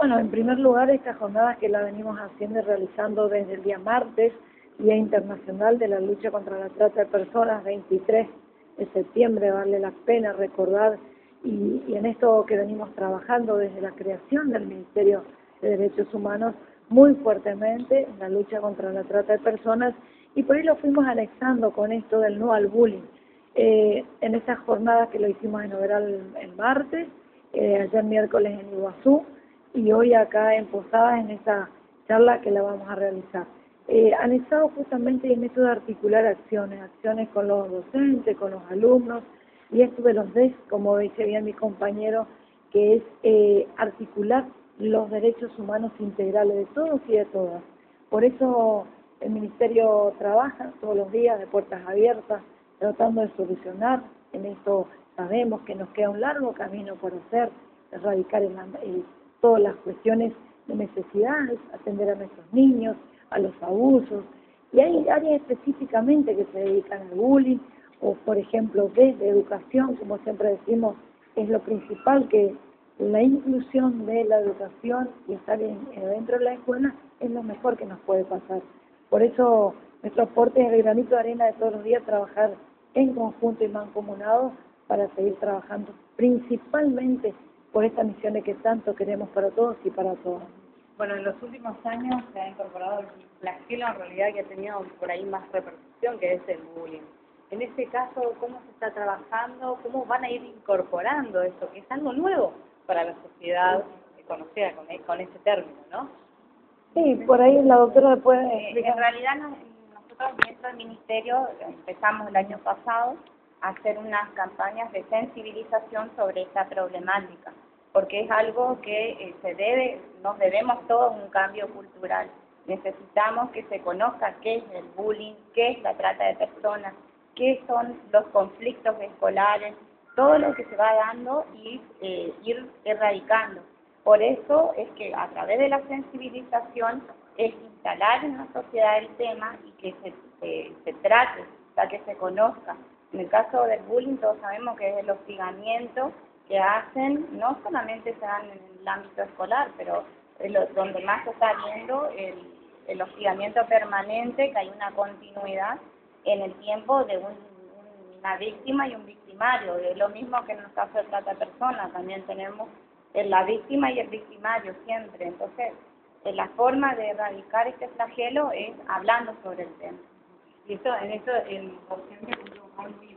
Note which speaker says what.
Speaker 1: Bueno, en primer lugar, esta jornada que la venimos haciendo y realizando desde el día martes, Día Internacional de la Lucha contra la Trata de Personas, 23 de septiembre, vale la pena recordar, y en esto que venimos trabajando desde la creación del Ministerio de Derechos Humanos, muy fuertemente en la lucha contra la trata de personas, y por ahí lo fuimos anexando con esto del no al bullying. En esta jornada que lo hicimos en Overal el martes, ayer miércoles en Iguazú, y hoy acá en Posadas en esta charla que la vamos a realizar. Anexado justamente en esto de articular acciones con los docentes, con los alumnos, y esto de los DES, como dice bien mi compañero, que es articular los derechos humanos integrales de todos y de todas. Por eso el Ministerio trabaja todos los días de puertas abiertas, tratando de solucionar. En esto sabemos que nos queda un largo camino por hacer, erradicar todas las cuestiones de necesidades, atender a nuestros niños, a los abusos, y hay áreas específicamente que se dedican al bullying, o por ejemplo desde educación, como siempre decimos, es lo principal, que la inclusión de la educación y estar dentro de la escuela es lo mejor que nos puede pasar. Por eso nuestro aporte es el granito de arena de todos los días, trabajar en conjunto y mancomunado para seguir trabajando principalmente por estas misiones que tanto queremos para todos y para todas.
Speaker 2: Bueno, en los últimos años se ha incorporado el flagelo en realidad que ha tenido por ahí más repercusión, que es el bullying. En este caso, ¿cómo se está trabajando? ¿Cómo van a ir incorporando esto? Que es algo nuevo para la sociedad conocida con este término, ¿no?
Speaker 1: Sí, por ahí la doctora puede explicar.
Speaker 2: En realidad nosotros dentro del Ministerio empezamos el año pasado a hacer unas campañas de sensibilización sobre esta problemática, porque es algo que nos debemos todos un cambio cultural. Necesitamos que se conozca qué es el bullying, qué es la trata de personas, qué son los conflictos escolares, todo lo que se va dando y ir erradicando. Por eso es que a través de la sensibilización es instalar en la sociedad el tema y que se trate, para que se conozca. En el caso del bullying todos sabemos que es el hostigamiento que hacen, no solamente se dan en el ámbito escolar, pero donde más se está viendo el hostigamiento permanente, que hay una continuidad en el tiempo de una víctima y un victimario. Es lo mismo que en el caso de trata de personas, también tenemos la víctima y el victimario siempre. Entonces, la forma de erradicar este flagelo es hablando sobre el tema.
Speaker 3: Y en eso el docente cumple un rol muy